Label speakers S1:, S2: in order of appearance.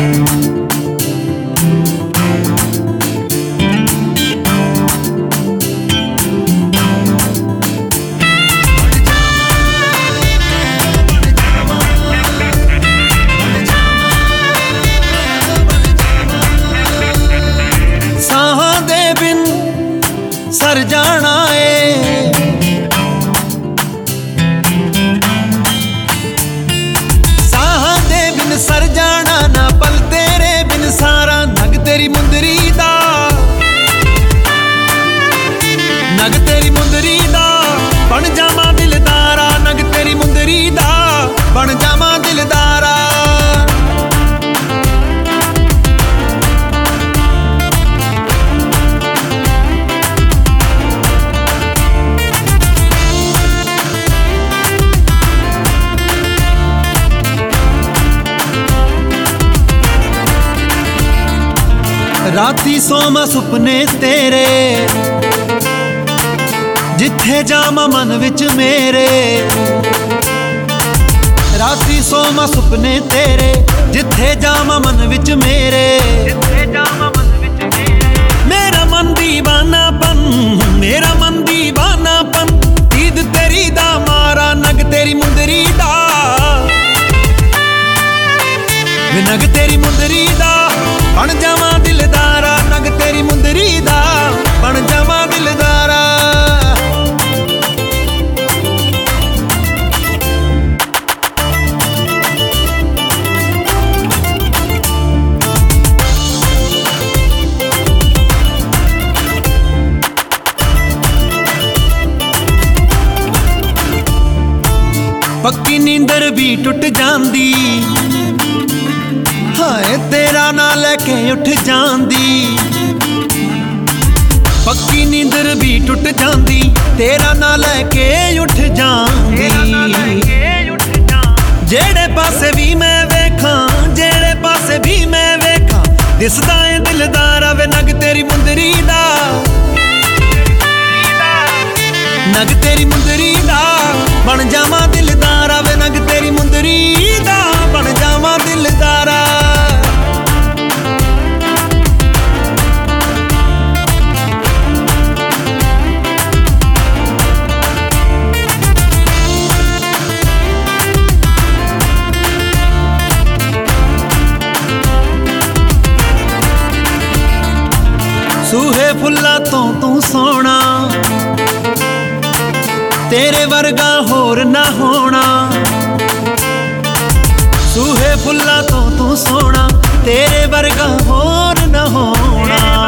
S1: sir जाना है साह दे बिन sir जाना ना पल तेरे बिन सारा नग तेरी मुंदरी दा नग तेरी मुंदरी दा बन जावा दिलदारा नग तेरी मुंदरी दा बन जावा दिलदारा राती सोमा सुपने तेरे जिथे जामा मन विच मेरे राती सोमा सुपने तेरे जिथे जामा मन विच मेरे मेरा मन दीवानापन मेरा मन दीवानापन ईद तेरी दा मारा नग तेरी मुंदरी दा नग तेरी मुंदरी दा बन जावा दिलदारा नग तेरी मुंदरी दा बन जावा दिलदारा पक्की नींदर भी टुट जांदी हाय तेरा ना लेके उठ जांदी पक्की नींदर भी टुट जांदी तेरा ना लेके उठ जांदी जेड़े पासे भी मैं वेखां जेड़े पासे भी मैं वेखां दिसदा है दिलदारा वे नग तेरी मुंदरी दा नग तेरी मुंदरी दा बन जावा दिलदारा वे नग तेरी मुंदरी दा बन जावा दिलदारा सूहे फुल्ला तो तू सोना तेरे वर्गा होर ना होना सूहे फुल्ला तो तू सोना तेरे वर्गा होर ना होना